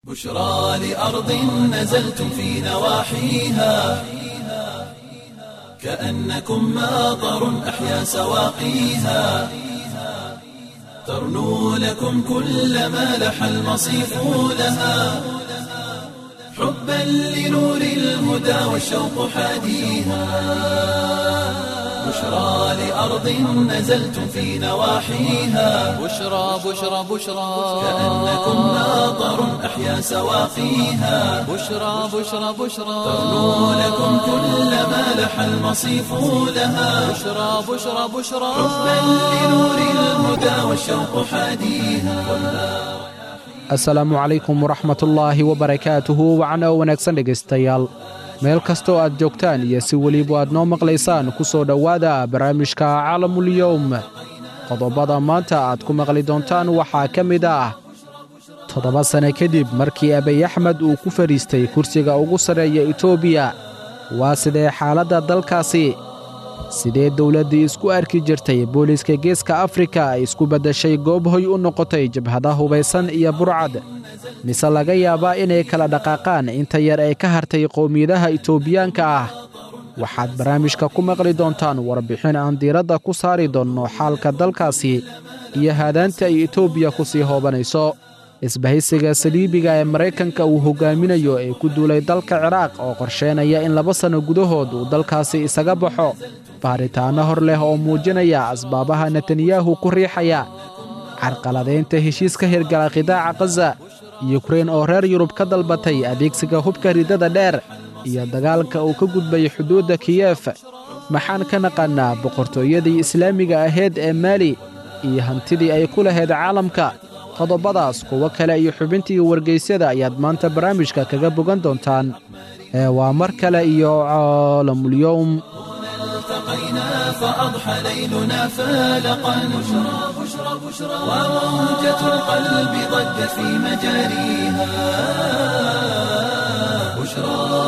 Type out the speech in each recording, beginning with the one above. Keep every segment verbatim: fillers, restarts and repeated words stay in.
بشرى لأرض نزلتم في نواحيها كأنكم ماطر أحيا سواقيها ترنو لكم كل ما لح المصيف لها حبا لنور الهدى والشوق حاديها بشرى لأرض نزلتم في نواحيها بشرى بشرى بشرى كأنكم ماطر أحيا سواقيها بشرى بشرى بشرى ترنو لكم كل ما لح المصيف لها بشرى بشرى بشرى حبا لنور الهدى والشوق حاديها asalaamu calaykum waraxmatullaahi wabarakaatuhu wacno wanaagsan dhegaystayaal meel kastoo aad joogtaan iyo si weliba aad noo maqlaysaan ku soo dhowaada barnaamijka caalamulyowm qodobada maanta aad ku maqli doontaan waxaa ka mid ah toddoba sane kadib markii abiy axmed uu ku fadhiistay kursiga ugu sarreeya etoobiya waa sidee xaaladda dalkaasi sidee dawladdii isku arki jirtay booliiska geeska afrika ay isku beddashay goob hoy u noqotay jabhada hubaysan iyo burcad mise laga yaabaa inay kala dhaqaaqaan inta yar ay ka hartay qowmiyadaha itoobiyaanka ah waxaad barnaamijka ku maqli doontaan warbixin aan diiradda ku saari doonno xaalka dalkaasi iyo haadaanta ay etoobiya ku sii hoobanayso isbahaysiga saliibiga ee maraykanka uu hoggaaminayo ee ku duulay dalka ciraaq oo qorsheynaya in laba sanno gudahood uu dalkaasi isaga baxo baaritaanno hor leh oo muujinaya asbaabaha netanyahu ku riixaya carqaladaynta heshiiska hirgala qidaaca khaza yukrain oo reer yurub ka dalbatay adeegsiga hubka riddada dheer iyo dagaalka uu ka gudbay xuduudda kiyef maxaan ka naqannaa boqortooyadii islaamiga ahayd ee maali iyo hantidii ay ku lahayd caalamka qodobadaas kuwo kale iyo xubintii wargaysyada ayaad maanta barnaamijka kaga bogan doontaan ee waa mar kale iyo caalamulyowm التقينا فأضحى ليلنا فالقا بشرى بشرى بشرى وموجة القلب ضجت في مجاريها بشرى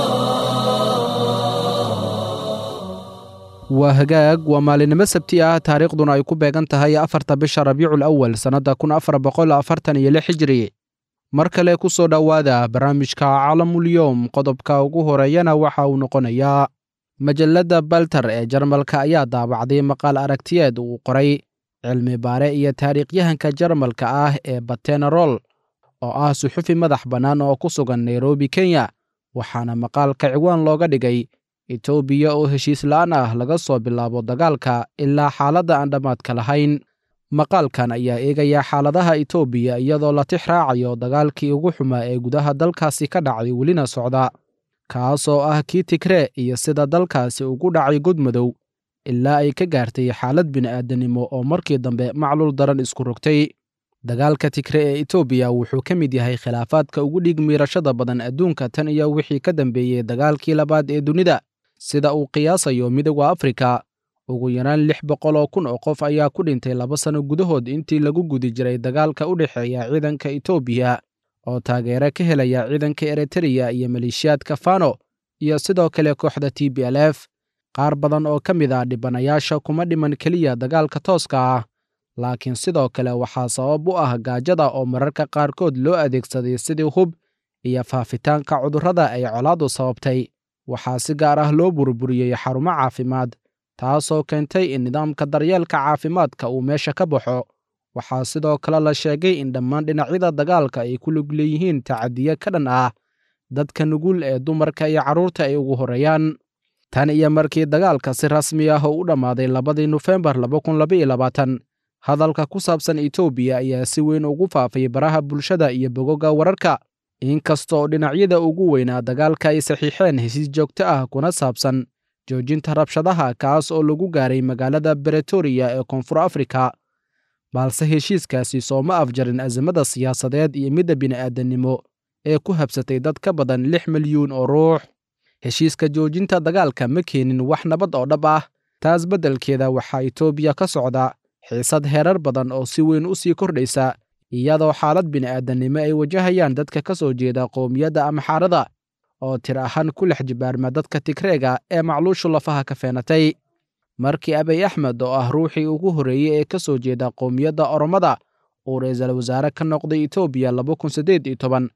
waa hagaag waa maalinimo sabti ah taariikhduna ay ku beegan tahay afarta bisha rabiicul awal sannadda kun afar boqol afartan iyo lix hijri mar kale ku soo dhowaada barnaamijka caalamulyowm qodobka ugu horeeyana waxa uu noqonayaa majalladda balter ee jarmalka ayaa daabacday maqaal aragtiyeed uu qoray cilmi baare iyo taariikhyahanka jarmalka ah ee batenerol oo ah suxufi madax bannaan oo ku sugan nairobi kenya waxaana maqaalka ciwaan looga dhigay etoobiya oo heshiis la'aan ah laga soo bilaabo dagaalka ilaa xaaladda aan dhammaadka lahayn maqaalkan ayaa eegaya xaaladaha etoobiya iyadoo la tix raacayo dagaalkii ugu xumaa ee gudaha dalkaasi ka dhacday welina socda kaasoo ah kii tigree iyo sida dalkaasi ugu dhacay godmadow ilaa ay ka gaartay xaalad bini'aadanimo oo markii dambe macluul daran isku rogtay dagaalka tigree ee etoobiya wuxuu ka mid yahay khilaafaadka ugu dhiig miirashada badan adduunka tan iyo wixii ka dambeeyey dagaalkii labaad ee dunida sida uu qiyaasayo midowda afrika ugu yaraan lix boqol oo kun oo qof ayaa ku dhintay laba sanno gudahood intii lagu gudi jiray dagaalka u dhexeeya ciidanka etoobiya oo taageero ka helaya ciidanka eritreya iyo maleeshiyaadka fano iyo sidoo kale kooxda t b l f qaar badan oo ka mid ah dhibanayaasha kuma dhiman keliya dagaalka tooska ah laakiin sidoo kale waxaa sabab u ah gaajada oo mararka qaarkood loo adeegsaday sidii hub iyo faafitaanka cudurrada ay colaaddu sababtay waxaa si gaar ah loo burburiyey xarumo caafimaad taasoo keentay in nidaamka daryeelka caafimaadka uu meesha ka baxo waxaa sidoo kale la sheegay in dhammaan dhinacyada dagaalka ay ku lug leeyihiin tacadiye ka dhan ah dadka nugul ee dumarka iyo carruurta ay ugu horreeyaan tan iyo markii dagaalka si rasmi ah oo u dhammaaday labadii nofembar laba kun labaiyo labaatan hadalka ku saabsan etoobiya ayaa si weyn ugu faafay baraha bulshada iyo bogogga wararka inkastoo dhinacyada ugu weynaa dagaalka ay saxiixeen hesiis joogto ah kuna saabsan joojinta rabshadaha kaas oo lagu gaaray magaalada bretoria ee koonfur afrika balse heshiiskaasi sooma afjarin azamada siyaasadeed iyo midda bini'aadanimo ee ku habsatay dad ka badan lix milyuun oo ruux heshiiska joojinta dagaalka ma keenin wax nabad oo dhab ah taas beddelkeeda waxaa etoobiya ka socda xiisad heerar badan oo si weyn u sii kordhaysa iyadoo xaalad bini'aadanimo ay wajahayaan dadka ka soo jeeda qowmiyadda amxaarada oo tir ahaan ku lex jibaarma dadka tigreega ee macluushu lafaha ka feenatay markii abiy axmed oo ah ruuxii ugu horreeyey ee ka soo jeeda qowmiyadda oromada uu ra'iisul wasaare ka noqday etoobiya laba kun siddeed iyo toban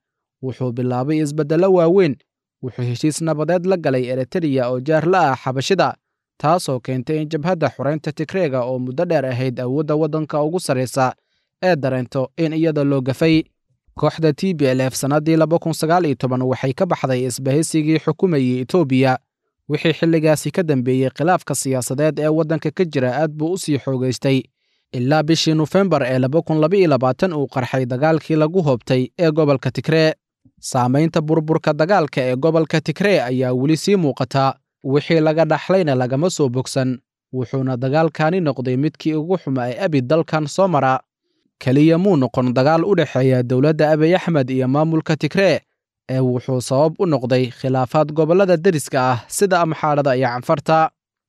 wuxuu bilaabay isbeddello waaweyn. wuxuu heshiis nabadeed la galay Eritrea oo jaar la ah Xabashida, taasoo keentay in jabhadda xoreynta Tigreega oo muddo dheer ahayd awoodda waddanka ugu sarreysa ee dareento in iyada loo gafay. kooxda T B L F sannaddii laba kun sagaal iyo toban waxay ka baxday isbahaysigii xukumayay Itoobiya. wixii xilligaasi ka dambeeyey khilaafka siyaasadeed ee waddanka ka jira aad buu u sii xoogaystay, ilaa bishii Nofembar ee laba kun laba iyo labaatan uu qarxay dagaalkii lagu hoobtay ee gobolka Tigree. saamaynta burburka dagaalka ee gobolka Tigree ayaa weli sii muuqata, wixii laga dhaxlayna lagama soo bogsan, wuxuuna dagaalkani noqday midkii ugu xumaa ee abid dalkan soo mara. keliya muu noqon dagaal u dhexeeya dowladda Abiy Axmed iyo maamulka Tigree, ee wuxuu sabab u noqday khilaafaad gobollada deriska ah sida Amxaarada iyo Canfarta.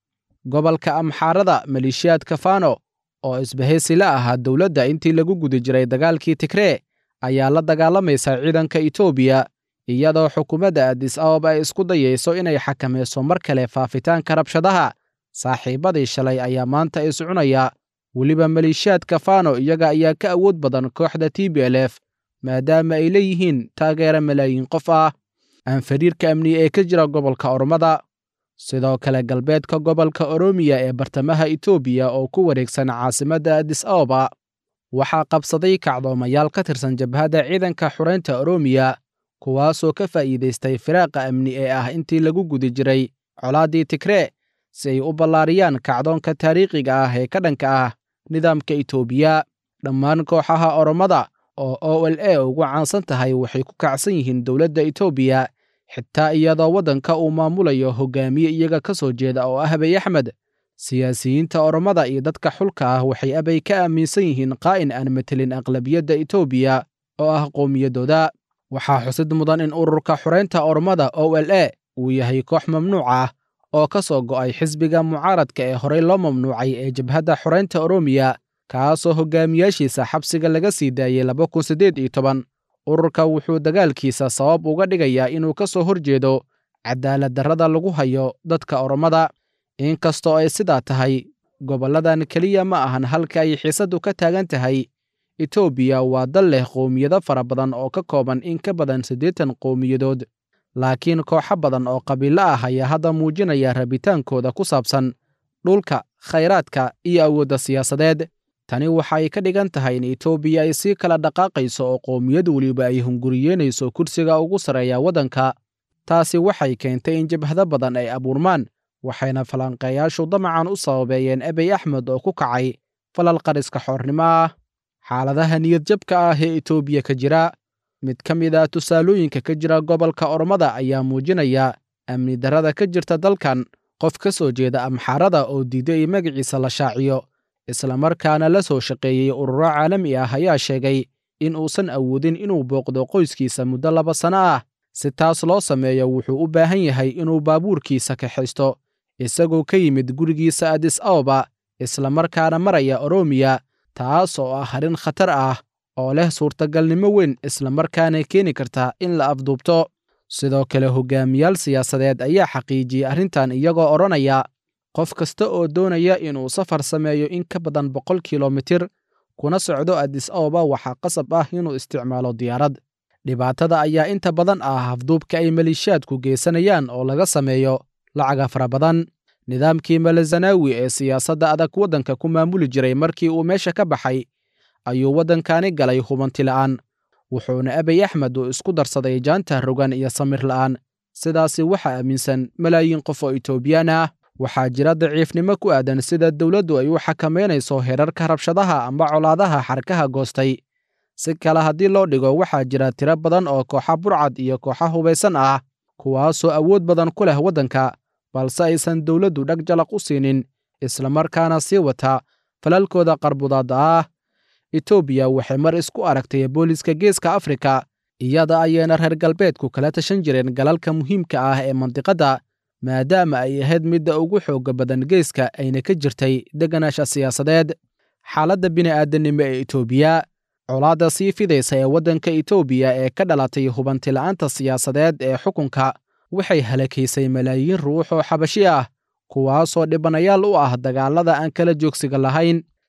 gobolka Amxaarada, maleeshiyaadka Fano oo isbahaysi la ahaa dowladda intii lagu guda jiray dagaalkii Tigree, ayaa la dagaalamaysa ciidanka Itoobiya, iyadoo xukuumadda Addis Ababa ay isku dayayso inay xakamayso mar kale faafitaanka rabshadaha. saaxiibadii shalay ayaa maanta iscunaya, weliba maleeshiyaadka Fano iyaga ayaa ka awood badan kooxda T B L F, maadaama ay leeyihiin taageero malaayiin qof ah. aan fariirka amni ee ka jira gobolka Oromada. sidoo kale galbeedka gobolka Oromiya ee bartamaha Itoobiya oo ku wareegsan caasimadda Addis Ababa, waxaa qabsaday kacdoomayaal ka tirsan jabhadda ciidanka xoreynta Oromiya, kuwaasoo ka faa'iidaystay firaaqa amni ee ah intii lagu guda jiray colaaddii Tigree si ay u ballaariyaan kacdoonka taariikhiga ah ee ka dhanka ah nidaamka Itoobiya. dhammaan kooxaha Oromada oo O L A ugu caansan tahay waxay ku kacsan yihiin dowladda Itoobiya, xitaa iyadoo waddanka uu maamulayo hogaamiye iyaga ka soo jeeda oo ah Abiy Axmed. siyaasiyiinta Oromada iyo dadka xulka ah waxay Abiy ka aaminsan yihiin qaa'in aan metelin aqlabiyadda Itoobiya oo ah qowmiyadooda. waxaa xusid mudan in ururka xoreynta Oromada O L A uu yahay koox mamnuuc ah oo ka soo go'ay xisbiga mucaaradka ee horey loo mamnuucay ee jabhadda xoreynta Oromiya, kaasoo hogaamiyaashiisa xabsiga laga sii daayey laba kun siddeed iyo toban. ururka wuxuu dagaalkiisa sabab uga dhigayaa inuu ka soo horjeedo cadaalad darrada lagu hayo dadka Oromada. inkastoo ay sidaa tahay, gobolladan keliya ma ahan halka ay xiisaddu ka taagan tahay. Itoobiya waa dal leh qowmiyado fara badan oo ka kooban in ka badan siddeetan qowmiyadood, laakiin kooxo badan oo qabiilo ah ayaa hadda muujinaya rabitaankooda ku saabsan dhulka, khayraadka iyo awoodda siyaasadeed. tani waxay ka dhigan tahay in Itoobiya ay sii kala dhaqaaqayso oo qowmiyad weliba ay hunguriyeynayso kursiga ugu sarreeya waddanka. taasi waxay keentay in jabhado badan ay abuurmaan, waxayna falanqeeyaashu damacan u sababeeyeen Abiy Axmed oo ku kacay falal qariska xoornimo ah. xaaladaha niyadjabka ah ee Itoobiya ka jira, mid ka mid ah tusaalooyinka ka jira gobolka Oromada ayaa muujinaya amni darrada ka jirta dalkan. qof ka soo jeeda Amxaarada oo diiday in magaciisa la shaaciyo, isla markaana la soo shaqeeyey ururo caalami ah, ayaa sheegay in uusan awoodin inuu booqdo qoyskiisa muddo laba sano ah. si taas loo sameeyo wuxuu u baahan yahay inuu baabuurkiisa kaxaysto isagoo ka yimid gurigiisa Addis Ababa, isla markaana maraya Oromiya, taas oo ah arrin khatar ah oo leh suurtagalnimo weyn isla markaana keeni karta in la afduubto. sidoo kale hogaamiyaal siyaasadeed ayaa xaqiijiyey arrintan iyagoo odhanaya, qof kasta oo doonaya inuu safar sameeyo in ka badan boqol kilomitir kuna socdo Addis Ababa waxaa qasab ah inuu isticmaalo diyaarad. dhibaatada ayaa inta badan ah afduubka ay maleeshiyaadku geysanayaan oo laga sameeyo lacaga fara badan. nidaamkii Male Zenawi ee siyaasadda adag waddanka ku maamuli jiray markii uu meesha ka baxay, ayuu waddankani galay hubanti la'aan, wuxuuna Abiy Axmed uu isku darsaday jaanta rogan iyo samir la'aan. sidaasi waxaa aaminsan malaayiin qof oo Itoobiyaan ah. waxaa jira daciifnimo ku aadan sida dowladdu ay u xakameynayso heerarka rabshadaha amba colaadaha xarkaha goostay. si kale haddii loo dhigo, waxaa jira tiro badan oo kooxa burcad iyo kooxa hubaysan ah, kuwaasoo awood badan ku leh waddanka, balse aysan dowladdu dhag jalaq u siinin, isla markaana sii wata falalkooda qarbudaadda ah. Itoobiya waxay mar isku aragtay booliska Geeska Afrika, iyada ayayna reer galbeedku kala tashan jireen galalka muhiimka ah ee mandiqadda, maadaama ay ahayd midda ugu xoogga badan geeska ayna ka jirtay deganaansha siyaasadeed. xaaladda bini'aadanimo ee Itoobiya, colaadda sii fidaysa ee waddanka Itoobiya ee ka dhalatay hubanti la'aanta siyaasadeed ee xukunka, waxay halakaysay malaayiin ruux oo Xabashi ah, kuwaasoo dhibanayaal u ah dagaalada aan kala joogsiga lahayn.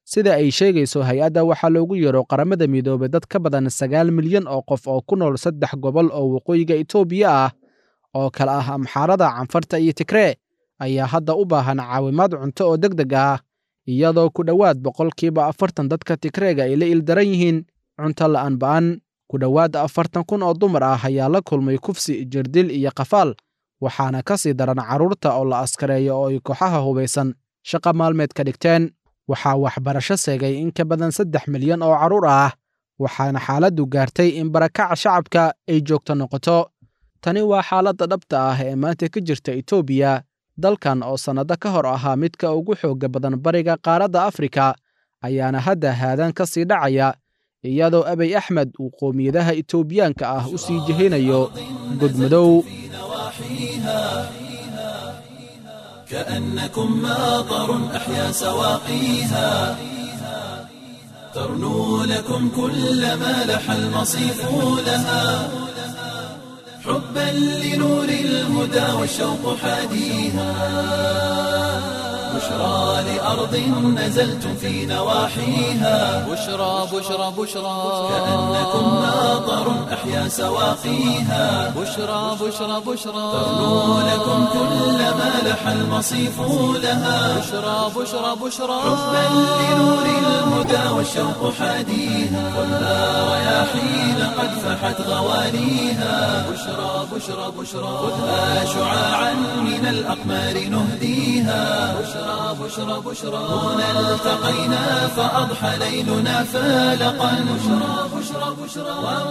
sida ay sheegayso hay-adda waxaa loogu yeero qaramada midoobay dad ka badan sagaal milyan oo qof oo ku nool saddex gobol oo waqooyiga itoobiya ah oo kale ah amxaarada canfarta iyo tigree ayaa hadda u baahan caawimaad cunto oo deg deg ah iyadoo ku dhowaad boqolkiiba afartan dadka tigreega ay la ildaran yihiin cunto la'aan ba'an ku dhowaad afartan kun oo dumar ah ayaa la kulmay kufsi jirdil iyo qafaal waxaana ka sii daran carruurta oo la askareeyo oo ay kooxaha hubaysan shaqa maalmeed ka dhigteen waxaa waxbarasho seegay in ka badan saddex milyan oo carruur ah waxaana xaaladdu gaartay in barakaca shacabka ay joogto noqoto tani waa xaaladda dhabta ah ee maanta ka jirta itoobiya dalkan oo sannado ka hor ahaa midka ugu xoogga badan bariga qaaradda afrika ayaana hadda haadaan ka sii dhacaya iyadoo abiy axmed uu qoomiyadaha itoobiyaanka ah u sii jehinayo godmadow كأنكم ماطر أحيا سواقيها ترنو لكم كل ما لح المصيف لها حبا لنور الهدى والشوق حاديها بشرى لأرض نزلتم في نواحيها بشرى بشرى بشرى كأنكم ماطر أحيا سواقيها بشرى بشرى بشرى ترنو لكم كل ما لح المصيف لها بشرى بشرى بشرى حبا لنور الهدى والشوق حاديها كلها رياحين قد فحت غواليها بشرى بشرى بشرى خذها شعاعا من الأقمار نهديها بشرى بشرى بشرى هنا التقينا فأضحى ليلنا فالقا بشرى بشرى بشرى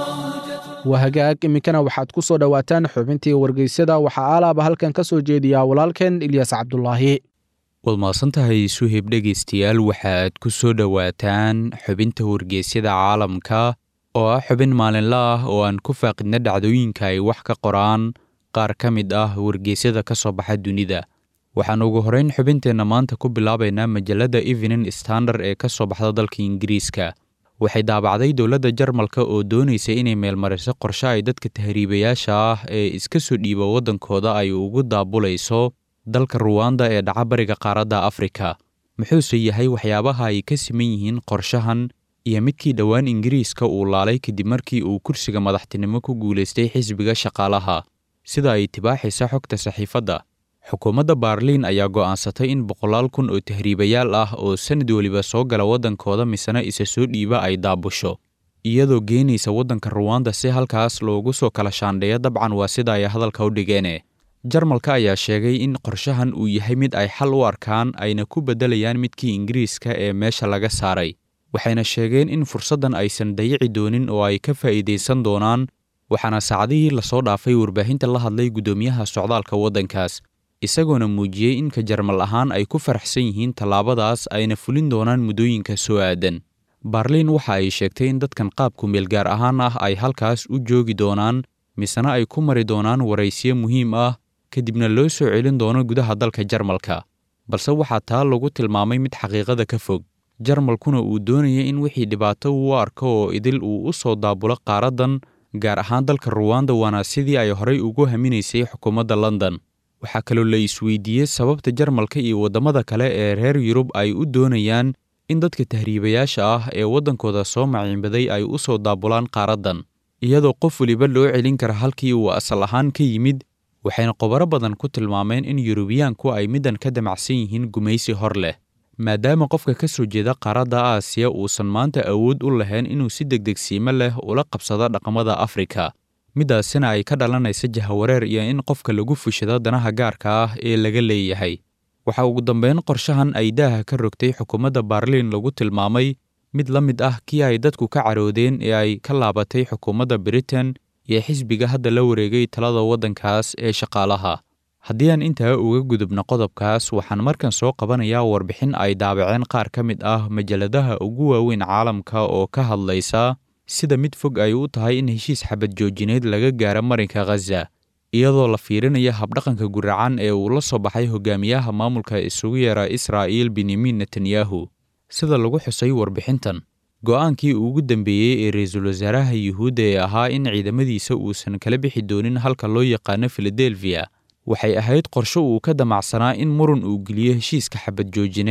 waa hagaag iminkana waxaad ku soo dhowaataan xubintii wargeysyada waxaa aalaaba halkan ka soo jeediyaa walaalkeen ilyas cabdulaahi waad mahadsantahay suhib dhegaystayaal waxaad ku soo dhowaataan xubinta wargeysyada caalamka oo ah xubin maalinle ah oo aan ku faaqidna dhacdooyinka ay wax ka qoraan qaar ka mid ah wargeysyada ka soo baxa dunida waxaan ugu horeyn xubinteenna maanta ku bilaabaynaa majalladda evening standard ee ka soo baxda dalka ingiriiska waxay daabacday dowladda jarmalka oo doonaysa inay meelmariso qorshe ay dadka tahriibayaasha ah ee iska soo dhiiba waddankooda ay ugu daabulayso dalka ruwanda ee dhaca bariga qaaradda afrika muxuuse yahay waxyaabaha ay ka siman yihiin qorshahan iyo midkii dhowaan ingiriiska uu laalay kadib markii uu kursiga madaxtinimo ku guulaystay xisbiga shaqaalaha sida ay tibaaxaysa xogta saxiifadda xukuumadda baarliin ayaa go'aansatay in boqolaal kun oo tahriibayaal ah oo sanad weliba soo gala waddankooda misena isa soo dhiiba ay daabusho iyadoo geenaysa waddanka ruwanda si halkaas loogu soo kala shaandheeyo dabcan waa sida ay hadalka u dhigeene jarmalka ayaa sheegay in qorshahan uu yahay mid ay xal u arkaan ayna ku beddelayaan midkii ingiriiska ee meesha laga saaray waxayna sheegeen in fursaddan aysan dayici doonin oo ay ka faa'iidaysan doonaan waxaana saacadihii lasoo dhaafay warbaahinta la hadlay guddoomiyaha socdaalka waddankaas isagoona muujiyey in ka jarmal ahaan ay ku faraxsan yihiin tallaabadaas ayna fulin doonaan muddooyinka soo aadan baarliin waxa ay sheegtay in dadkan qaabku meelgaar ahaan ah ay halkaas u joogi doonaan misena ay ku mari doonaan waraysiyo muhiim ah kadibna loo soo celin doono gudaha dalka jarmalka balse waxaa taa lagu tilmaamay mid xaqiiqada ka fog jarmalkuna uu doonaya in wixii dhibaato uu arko oo idil uu u soo daabulo qaaraddan gaar ahaan dalka ruwanda waana sidii ay horay ugu haminaysay xukuumadda london waxaa kaloo la isweydiiyey sababta jarmalka iyo waddamada kale ee reer yurub ay u doonayaan in dadka tahriibayaasha ah ee waddankooda soo maciinbaday ay u soo daabulaan qaaraddan iyadoo qof weliba loo celin kara halkii uu asal ahaan ka yimid waxayna khubaro badan ku tilmaameen in yurubiyaanku ay middan ka damacsan yihiin gumaysi hor leh maadaama qofka ka soo jeeda qaaradda aasiya uusan maanta awood u lahayn inuu si degdegsiimo leh ula qabsado dhaqamada afrika middaasina ay ka dhalanaysa jahawareer iyo in qofka lagu fushado danaha gaarka ah ee laga leeyahay waxaa ugu dambeyn qorshahan ay daaha ka rogtay xukuumadda baarliin lagu tilmaamay mid la mid ah kii ay dadku ka caroodeen ee ay ka laabatay xukuumadda britain iyo xisbiga hadda la wareegay talada waddankaas ee shaqaalaha haddii aan intaa uga gudubno qodobkaas waxaan markan soo qabanayaa warbixin ay daabaceen qaar ka mid ah majalladaha ugu waaweyn caalamka oo ka hadlaysa sida mid fog ay u tahay in heshiis xabad joojineed laga gaaro marinka khaza iyadoo la fiirinaya habdhaqanka guracan ee uu la soo baxay hogaamiyaha maamulka isugu yeera israa'iil benyamin netanyahu sida lagu xusay warbixintan go'aankii ugu dambeeyey ee ra'iisul wasaaraha yuhuudda ee ahaa in ciidamadiisa uusan kala bixi doonin halka loo yaqaano filadelfiya waxay ahayd qorshe uu ka damacsanaa in muran uu geliyo heshiiska xabad joojineed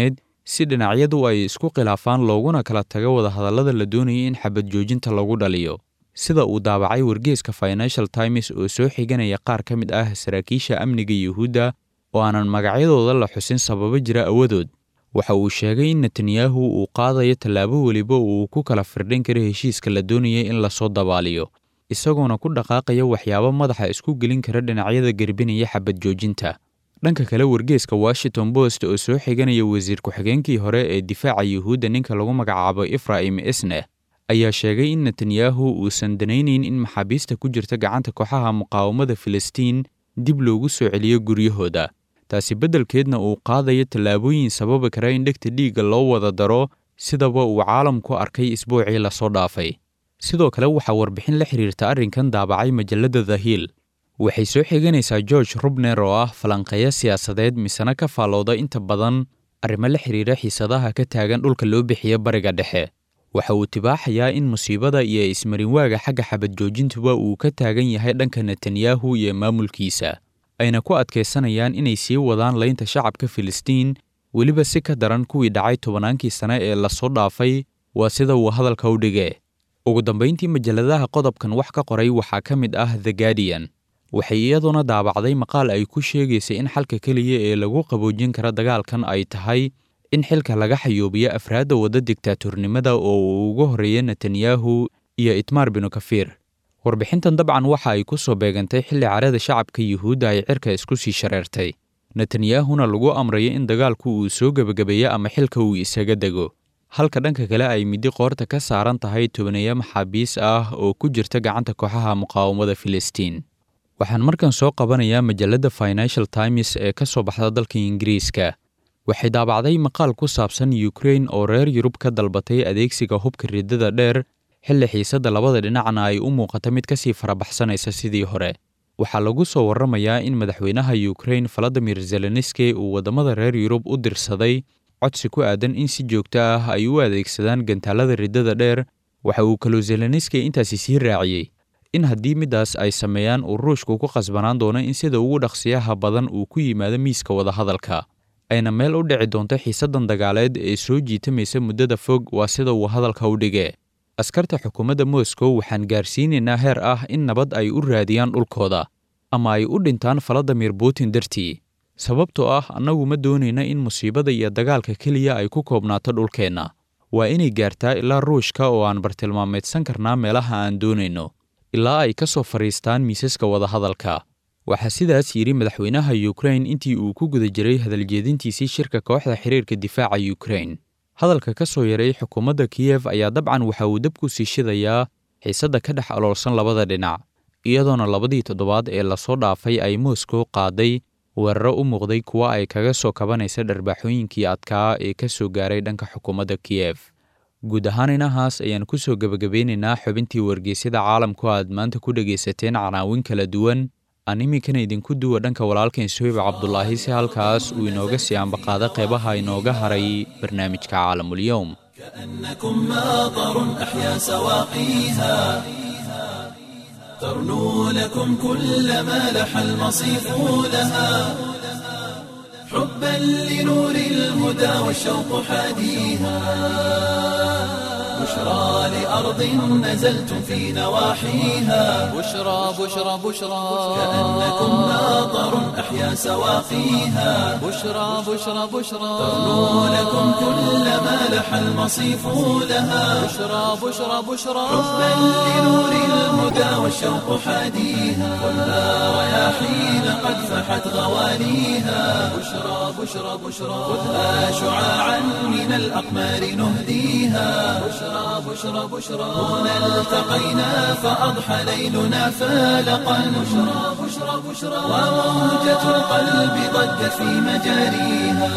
si dhinacyadu ay isku khilaafaan looguna kala tago wadahadallada la doonayay in xabad joojinta lagu dhaliyo. Sida uu daabacay wargeyska Financial Times oo soo xiganaya qaar ka mid ah saraakiisha amniga Yuhuudda oo aanan magacyadooda la xusin sababo jira awadood, waxa uu sheegay in Netanyahu uu qaadayo tallaabo weliba uu ku kala firdhin karo heshiiska la doonayay in la soo dabaaliyo, isagoona ku dhaqaaqaya waxyaabo madaxa isku gelin kara dhinacyada garbinaya xabad joojinta. Dhanka kale, wargeyska Washington Post oo soo xiganaya wasiir ku-xigeenkii hore ee difaaca Yuhuudda ninka lagu magacaabo Ephraim Esne ayaa sheegay in Netanyahu uusan danaynayn in maxaabiista ku jirta gacanta kooxaha muqaawamada Filistiin dib loogu soo celiyo guryahooda, taasi beddelkeedna uu qaadayo tallaabooyin sababi kara in dhegta dhiigga loo wada daro sidaba uu caalamku arkay isbuucii la soo dhaafay. Sidoo kale waxaa warbixin la xiriirta arrinkan daabacay majalladda The Hill. Waxay soo xiganaysaa George Rubner oo ah falanqeeya siyaasadeed misana ka faallooda inta badan arrimo la xiriira xiisadaha ka taagan dhulka loo bixiyo Bariga Dhexe. Waxa uu tibaaxayaa in musiibada iyo ismarinwaaga xagga xabad joojintuba uu ka taagan yahay dhanka Netanyahu iyo maamulkiisa, ayna ku adkaysanayaan inay sii wadaan laynta shacabka Filistiin, weliba si ka daran kuwii dhacay tobannaankii sane ee la soo dhaafay, waa sida uu hadalka u dhigay. Ugu dambayntii, majalladaha qodobkan wax ka qoray waxaa ka mid ah The Guardian. Waxay iyaduna daabacday maqaal ay ku sheegaysay in xalka keliya ee lagu qaboojin kara dagaalkan ay tahay in xilka laga xayoobiyo afraadda wadda diktaaturnimada oo uu ugu horreeya Netanyahu iyo Itmar bin Gvir. Warbixintan dabcan waxa ay ku soo beegantay xilli carada shacabka Yuhuudda ay cirka isku sii shareertay, Netanyahuna lagu amrayo in dagaalku uu soo gabagabeeyo ama xilka uu isaga dego, halka dhanka kale ay midi qoorta ka saaran tahay tobaneeyo maxaabiis ah oo ku jirta gacanta kooxaha muqaawamada Filistiin. Waxaan markan soo qabanayaa majalladda Financial Times ee ka soo baxda dalka Ingiriiska. Waxay daabacday maqaal ku saabsan Ukraine oo reer Yurub ka dalbatay adeegsiga hubka riddada dheer xilli xiisadda labada dhinacna ay u muuqato mid ka sii farabaxsanaysa sidii hore. Waxaa lagu soo warramayaa in madaxweynaha Ukraine Volodymyr Zelensky uu waddamada reer Yurub u dirsaday codsi ku aadan in si joogto ah ay u adeegsadaan gantaalada riddada dheer. Waxa uu kaloo Zelensky intaasi sii raaciyey in haddii midaas ay sameeyaan uu Ruushku ku qasbanaan doono in sida ugu dhaqsiyaha badan uu ku yimaado miiska wadahadalka, ayna meel u dhici doonto xiisaddan dagaaleed ee soo jiitamaysa muddada fog. Waa sida uu hadalka u dhigay. Askarta xukuumadda Moscow waxaan gaarsiinaynaa heer ah in nabad ay u raadiyaan dhulkooda ama ay u dhintaan Vladimir Putin dartii, sababtoo ah annagu ma doonayna in musiibada iyo dagaalka keliya ay ku koobnaato dhulkeenna. Waa inay gaartaa ilaa Ruushka oo aan bartilmaameedsan karnaa meelaha aan doonayno, ilaa ay ka soo fariistaan miisaska wadahadalka. Waxaa sidaas yidhi madaxweynaha Ukraine intii uu ku guda jiray hadaljeedintiisii shirka kooxda xiriirka difaaca Ukraine. Hadalka ka soo yaray xukuumadda Kiev ayaa dabcan waxa uu dab ku sii shidayaa xiisadda ka dhex aloolsan labada dhinac, iyadoona labadii toddobaad ee la soo dhaafay ay Moscow qaaday weeraro u muuqday kuwa ay kaga soo kabanaysa dharbaaxooyinkii adkaa ee ka soo gaaray dhanka xukuumadda Kiev. Guud ahaan inahaas ayaan ku soo gabagabeynaynaa xubintii wargeysyada caalamku aad maanta ku dhegaysateen canaawin kala duwan. Aan iminkana idinku duwa dhanka walaalkeen Suhayb Cabdulaahi si halkaas uu inooga sii ambaqaada qeybaha inooga haray barnaamijka Caalamul-Yawm. كأنكم ماطر أحيا سواقيها ترنو لكم كل ما لح المصيف لها حبا لنور الهدى والشوق حاديها بشرى لأرض نزلتم في نواحيها بشرى بشرى بشرى كأنكم ماطر أحيا سواقيها بشرى بشرى بشرى ترنو لكم كل ما لح المصيف لها بشرى بشرى بشرى حبا لنور الهدى والشوق حاديها ولا رياحين قد فحت غواليها بشرى بشرى بشرى خذها شعاعا من الأقمار نهديها بشرى بشرى بشرى هنا التقينا فأضحى ليلنا فالقا بشرى بشرى بشرى وموجة القلب ضجت في مجاريها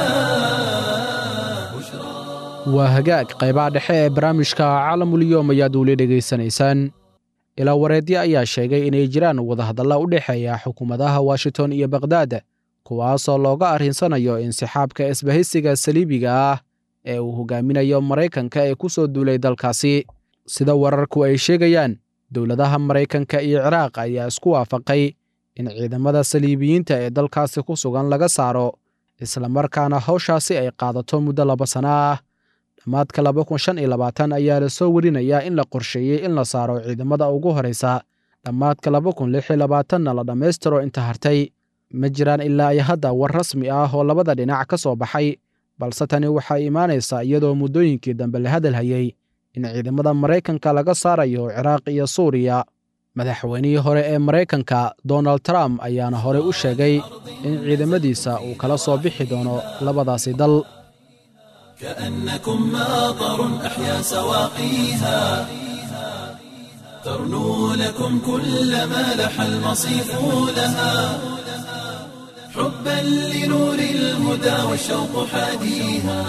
waa hagaag qaybaha dhexe ee barnaamijka Caalamul-Yawm ayaad ula dhegaysanaysaan. Ilaa wareedyo ayaa sheegay inay jiraan wadahadalla u dhexeeya xukuumadaha Washington iyo Baghdad, kuwaasoo looga arrinsanayo insixaabka isbahaysiga saliibiga ah ee uu hogaaminayo Maraykanka ee ku soo duulay dalkaasi. Sida wararku ay sheegayaan, dowladaha Maraykanka iyo Ciraaq ayaa isku waafaqay in ciidamada saliibiyiinta ee dalkaasi ku sugan laga saaro, islamarkaana hawshaasi ay qaadato muddo laba sano ah. dhammaadka laba kun shan iyo labaatan ayaa la soo werinayaa in la qorsheeyey in la saaro ciidamada ugu horraysa dhammaadka laba kun lix iyo labaatanna la dhammaystiro inta hartay. ma jiraan ilaa ay hadda war rasmi ah oo labada dhinac ka soo baxay, balse tani waxay imaanaysaa iyadoo muddooyinkii dambe la hadal hayey in ciidamada Maraykanka laga saarayo Ciraaq iyo Suuriya. madaxweynihii hore ee Maraykanka Donald Trump ayaana hore u sheegay in ciidamadiisa uu kala soo bixi doono labadaasi dal. كأنكم ماطر أحيا سواقيها ترنو لكم كل ما لح المصيف لها حبا لنور الهدى والشوق حاديها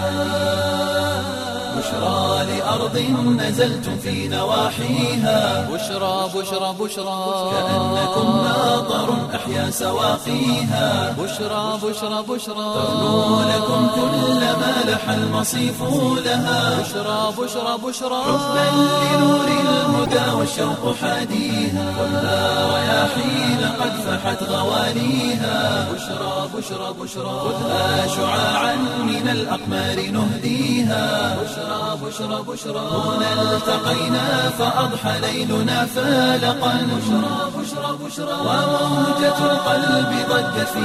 بشرى لأرض نزلتم في نواحيها بشرى بشرى بشرى كأنكم ماطر أحيا سواقيها بشرى بشرى بشرى ترنو لكم كل ما لح المصيف لها بشرى بشرى بشرى حبا لنور الهدى والشوق حاديها ولا رياحين قد فحت غواليها بشرى بشرى بشرى خذها شعاعا من الأقمار نهديها بشرى بشرى بشرى هنا التقينا فأضحى ليلنا فالقا بشرى بشرى بشرى وموجة القلب ضجت في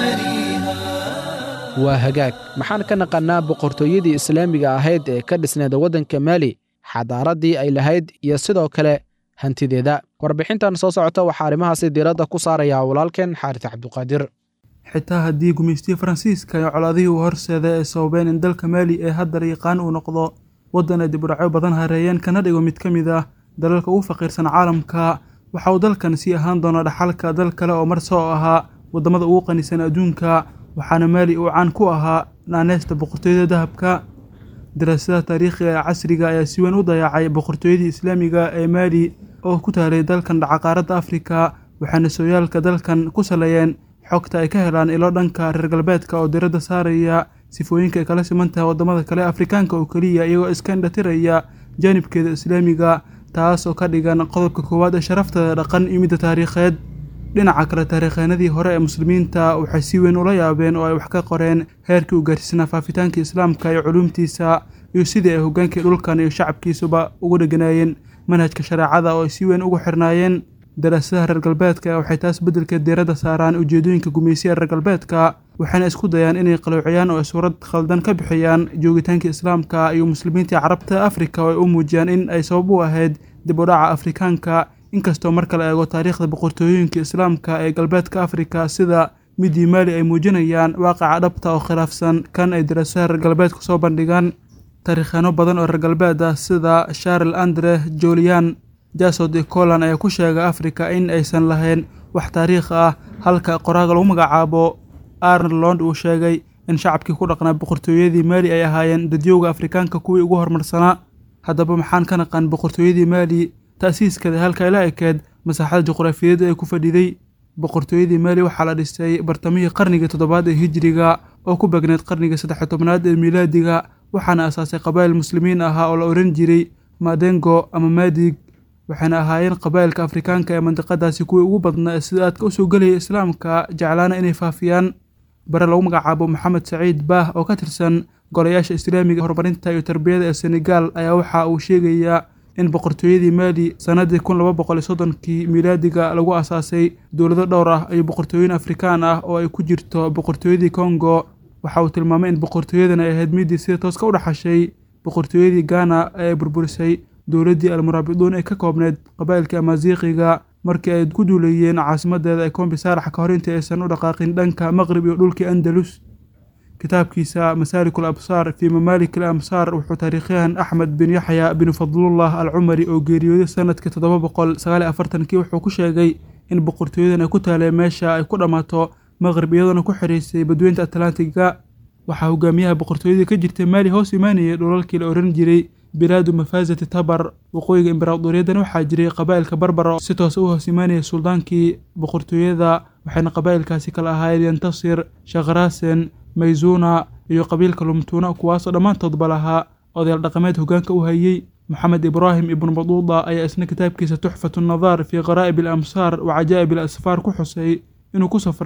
مجاريها. waa hagaag maxaan ka naqannaa boqortooyadii islaamiga ahayd ee ka dhisneeda waddanka Maali, xadaaraddii ay lahayd iyo sidoo kale hantideeda? warbixintan soo socota waxaa arrimahaasi diiradda ku saaraya walaalkeen Xaaris Cabduqaadir. xitaa haddii gumaystiye Faransiiska iyo colaadihii uu horseeda ay sababeen in dalka Maali ee hadda yaqaan uu noqdo waddan ay dib u dhacyo badan hareeyeen kana dhigo mid ka mid ah dalalka ugu faqiirsan caalamka, waxa uu dalkan sii ahaan doona dhaxalka dal kale oo mar soo ahaa waddamada ugu qanisan adduunka, waxaana Maali uu caan ku ahaa naaneysta boqortooyada dahabka. daraasadaha taariikhiga ee casriga ayaa si weyn u dayacay boqortooyadii islaamiga ee Maali oo ku taalay dalkan dhaca qaaradda Afrika, waxaana sooyaalka dalkan ku saleeyeen xogta ay ka helaan ilo dhanka reer galbeedka oo diiradda saaraya sifooyinka ay kala siman tahay waddamada kale Afrikaanka oo keliya, iyagoo iska indhatiraya jaanibkeeda islaamiga, taas oo ka dhigan qodobka koowaad ee sharafta dhaqan iyo midda taariikheed. dhinaca kale taariikhanadii hore ee muslimiinta waxay si weyn ula yaabeen oo ay wax ka qoreen heerkii u gaarsiisnaa faafitaanka islaamka iyo culuumtiisa iyo sidii ay hoggaankii dhulkan iyo shacabkiisuba ugu dheganaayeen manhajka shareecada oo ay si weyn ugu xirnaayeen. daraasadaha reer galbeedka waxay taas beddelkeed diiradda saaraan ujeedooyinka gumaysiga reer galbeedka, waxayna isku dayaan inay qalowciyaan oo ay suurad khaldan ka bixiyaan joogitaanka islaamka iyo muslimiinta carabta Afrika oo ay u muujiyaan in ay sabab u ahayd dib u dhaca Afrikaanka. inkastoo marka la eego taariikhda boqortooyooyinka islaamka ee galbeedka Afrika sida midii Maali ay muujinayaan waaqaca dhabta oo khilaafsan kan ay daraasadaha reer galbeedku soo bandhigaan. taariikhano badan oo reer galbeed ah sida Charles Andre Jolian Jasod iyo Colan ayaa ku sheegay Afrika in aysan lahayn wax taariikh ah, halka qoraaga lagu magacaabo Arnold uu sheegay in shacabkii ku dhaqnaa boqortooyadii Maali ay ahaayeen dadyowga Afrikaanka kuwii ugu horumarsanaa. haddaba maxaan ka naqan boqortooyadii Maali, taasiiskeeda halka ay la ekeed masaaxada juqraafiyeed ee ku fadhiday? boqortooyadii Maali waxaa la dhisay bartamihii qarnigii toddobaad ee hijriga oo ku beegneed qarnigii saddex iyo tobnaad ee miilaadiga, waxaana asaasay qabaa'il muslimiin ahaa oo la oran jiray Madengo ama Maadig, waxayna ahaayeen qabaa'ilka Afrikaanka ee mandiqadaasi kuwii ugu badnaa ee sida aadka u soo gelaya islaamka jeclaana inay faafiyaan. bare lagu magacaabo Maxamed Saciid Baah oo ka tirsan golayaasha islaamiga horumarinta iyo tarbiyada ee Senegal ayaa waxa uu sheegayaa in boqortooyadii Maali sanadii kun laba boqol iyo soddonkii miilaadiga lagu asaasay dowlado dhowr ah iyo boqortooyin Afrikaan ah oo ay ku jirto boqortooyadii Congo. waxa uu tilmaamay in boqortooyadan ay ahayd midii sida tooska u dhaxashay boqortooyadii Ghana ee burburisay dowladdii Almurabiduun ee ka koobneed qabaa'ilka Amaziqiga markii ay ku duulayeen caasimadeeda ee Kombi Saarax ka hor intii aysan u dhaqaaqin dhanka Maghrib iyo dhulkii Andalus. kitaabkiisa Masaalikul Absaar fi Mamaalikil Amsaar wuxuu taariikhyahan Axmed bin Yaxya bin Fadlullah al-Cumari oo geeriyooday sanadkii toddoba boqol sagaal iyo afartankii wuxuu ku sheegay in boqortooyadan ay ku taalee meesha ay ku dhammaato Maghrib iyadoona ku xiriirsay badweynta Atlantiga. waxaa hogaamiyaha boqortooyadii ka jirtay Maali hoos imaanayay dhulalkii la oran jiray bilaadu mafaazati Tabar. waqooyiga imbaaraadoriyaddan waxaa jiray qabaa'ilka Barbara oo si toos u hoos imaanayay suldaankii boqortooyada, waxayna qabaa'ilkaasi kala ahaayeen Yantasir, Shaqraasen, Mayzuuna iyo qabiilka Lumtuuna, kuwaasoo dhammaantoodba lahaa odayaal dhaqameed hoggaanka u hayay. Maxamed Ibraahim ibn Baduuda ayaa isna kitaabkiisa Tuxfatu Nadaar fi Qaraa'ib al-Amsaar wa Cajaa'ib al-Asfaar ku xusay inuu ku safray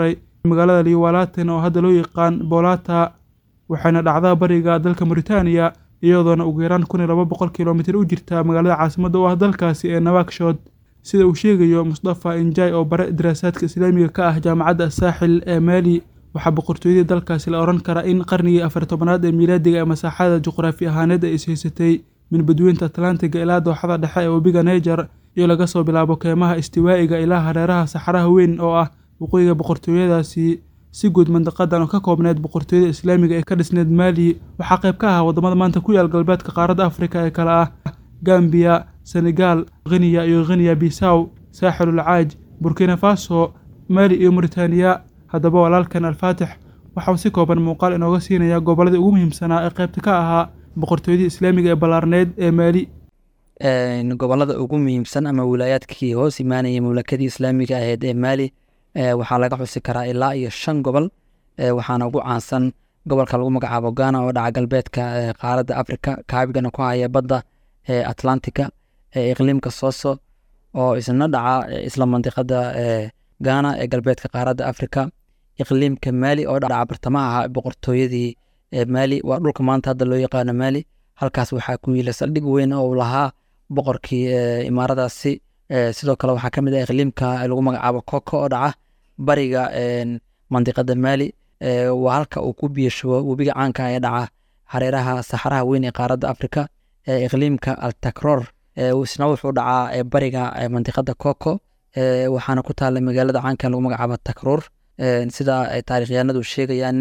magaalada liwalaten oo hadda loo yaqaan bolata waxayna dhacdaa bariga dalka Mauritania iyadoona ugu yaraan kun iyo laba boqol kiiloomitir u jirta magaalada caasimadda u ah dalkaasi ee Nouakchott sida uu sheegayo Mustafa Injay oo bare daraasaadka islaamiga ka ah jaamacadda Saaxil ee Mali waxaa boqortooyada dalkaasi la oran karaa in qarnigii afar iyo tobanaad ee miilaadiga ee masaaxada juqraafi ahaaneed ay ishaysatay min badweynta Atlantiga ilaa dooxada dhexe ee webiga Niger iyo laga soo bilaabo keymaha istiwaa'iga ilaa hareeraha saxaraha weyn oo ah waqooyiga boqortooyadaasi si guud mandaqadan oo ka koobneed boqortooyada islaamiga ee ka dhisneed Mali waxaa qayb ka ah wadamada maanta ku yaal galbeedka qaaradda Afrika ee kala ah Gambia, Senegal, Guinea iyo Guinea Bissau, Saaxilul Caaj, Burkina Faso, Mali iyo Mauritania. haddaba walaalkan Al-Faatix waxa uu si kooban muuqaal inooga siinaya goboladii ugu muhiimsanaa ee qaybta ka ahaa boqortooyadii islaamiga ee ballaarneed ee Mali. gobolada ugu muhiimsan ama wilaayadkii hoos imaanaya mamlakadii islaamiga ahayd ee Mali waxaa laga xusi karaa ilaa iyo shan gobol waxaana ugu caansan gobolka lagu magacaabo Ghana oo dhaca galbeedka qaaradda Afrika kaabigana ku haya badda Atlantika iqliimka Soso oo isna dhaca isla mandiqada Ghana ee galbeedka qaaradda Afrika iqliimka Mali oo dhaca bartamaha boqortooyadii Mali waa dhulka maanta hadda loo yaqaan Mali halkaas waxaa ku yiila saldhig weyn oo lahaa boqorkii imaaradaasi sidoo kale waxaa kamid ah iqliimka lagu magacaabo Koko oo dhaca bariga mandiqada Mali waa halka uu ku biisho webiga caanka ee dhaca hareeraha saxaraha weyn ee qaaradda Afrika iqliimka Al-Takror isna wuxuu dhacaa bariga mandiqada Koko waxaana ku taala magaalada caanka lagu magacaabo Takror sida taariikhyahanadu sheegayaan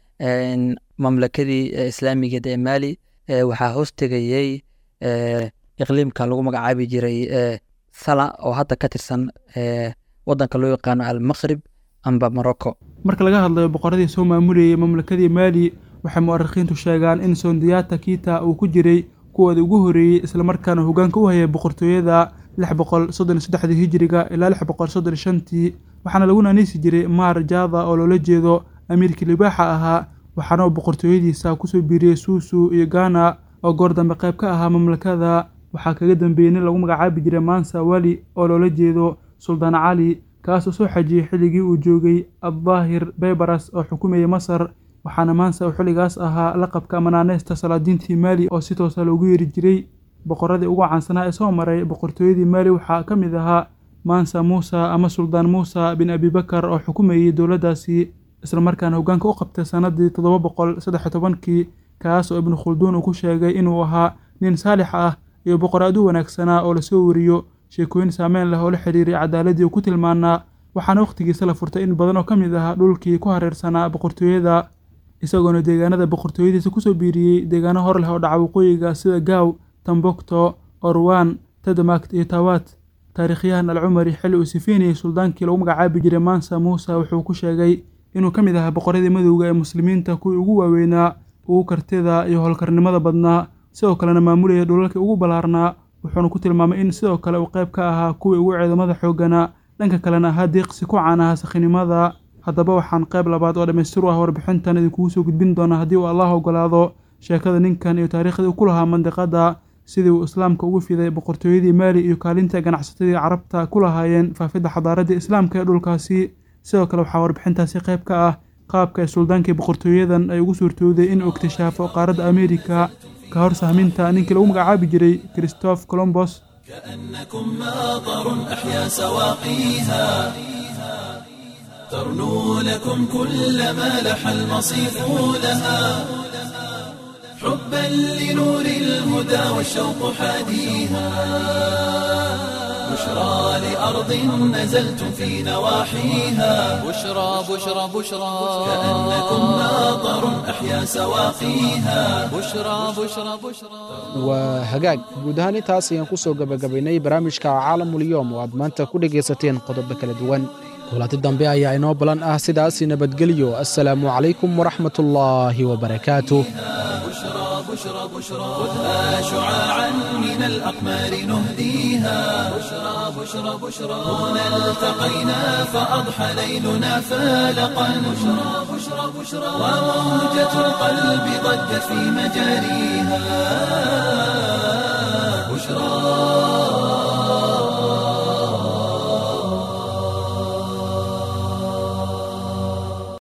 mamlakadii islaamiga ee Mali waxaa hoos tegayay iqliimka lagu magacaabi jiray Sala oo hadda ka tirsan wadanka loo yaqaan Al-Maghrib amba Morocco. marka laga hadlayo boqoradii soo maamulayay mamlakadii Mali waxay mu'arikhiintu sheegaan in Sondiata Keita uu ku jiray kuwooda ugu horeeyay isla markaana hoggaanka u hayay boqortooyada lix boqol soddon iyo saddex hijriga ilaa lix boqol soddon iyo shan waxaana lagu naanaysi jiray Maar Jada oo loola jeedo amiirkii libaaxa ahaa waxaana boqortooyadiisa ku soo biiriyay Suusu iyo Ghana oo goor dambe qayb ka ahaa mamlakada waxaa kaga dambeeyay nin lagu magacaabi jiray Mansa Wali oo loola jeedo Sultan Ali kaas oo soo xajiyay xilligii uu joogay Al-Dhahir Baybaras oo xukumayay Masar waxaana Mansa uu xilligaas ahaa laqabka manaaneysta salaadiintii Mali oo si toos ah loogu yeeri jiray boqoradii ugu caansanaa ee soo maray boqortooyadii Mali waxaa ka mid ahaa Mansa Musa ama Sultan Musa bin Abi Bakar oo xukumayay dowladdaasi isla markaana hoggaanka u qabtay sanadii toddoba boqol saddex iyo tobankii kaas oo Ibn Khaldun uu ku sheegay inuu ahaa nin saalix ah iyo boqor aad u wanaagsanaa oo la soo wariyo sheekooyin saameyn leh oo la xiriiray cadaaladii uu ku tilmaanaa waxaana waqtigiisa la furtay in badan oo ka mid ah dhulkii ku hareersanaa boqortooyada isagoona deegaanada boqortooyadiisa kusoo biiriyey deegaano hor leh oo dhaca waqooyiga sida Gaaw, Tambuktu, Orwan, Tadmakt iyo Tawat. taariikhyahan Al-Cumari xilli uu sifaynayay suldaankii lagu magacaabi jiray Mansa Musa wuxuu ku sheegay inuu ka mid ahaa boqoradii madowga ee muslimiinta kuwii ugu waaweynaa ugu kartida iyo howlkarnimada badnaa sidoo kalena maamulayay dhulalkii ugu ballaarnaa wuxuuna ku tilmaamay in sidoo kale uu qayb ka ahaa kuwii ugu ciidamada xoogganaa dhanka kalena ahaa deeqsi ku caan ahaa sakhinimada. haddaba waxaan qayb labaad oo dhammaystir u ah warbixintan idinkugu soo gudbin doonaa haddii uu Allah ogolaado sheekada ninkan iyo taariikhdii uu ku lahaa mandiqada sidii uu islaamka ugu fiday boqortooyadii Mali iyo kaalinta ganacsatadii Carabta ku lahaayeen faafidda xadaaradda islaamka ee dhulkaasi. sidoo kale waxaa warbixintaasi qayb ka ah qaabka ay suldaankii boqortooyadan ay ugu suurtooday in uu iktishaafo qaaradda Ameerika ka hor sahminta ninkii lagu magacaabi jiray Christophe Columbus. كأنكم ماطر أحيا سواقيها ترنو لكم كل ما لح المصيف لها حبا لنور الهدى والشوق حاديها بشرى لأرض نزلتم في نواحيها بشرى بشرى بشرى كأنكم ماطر أحيا سواقيها بشرى بشرى بشرى waa hagaag guud ahaan intaas ayaan ku soo gabagabaynay barnaamijka caalamulyoom oo aad maanta ku dhegaysateen qodobo kala duwan kulanti dambe ayaa inoo balan ah sidaasi nabadgelyo assalaamu calaykum waraxmatullaahi wabarakaatuh بشرى بشرى بشرى خذها شعاعا من الأقمار نهديها بشرى بشرى بشرى هنا التقينا فأضحى ليلنا فالقا بشرى بشرى بشرى وموجة القلب ضجت في مجاريها بشرى.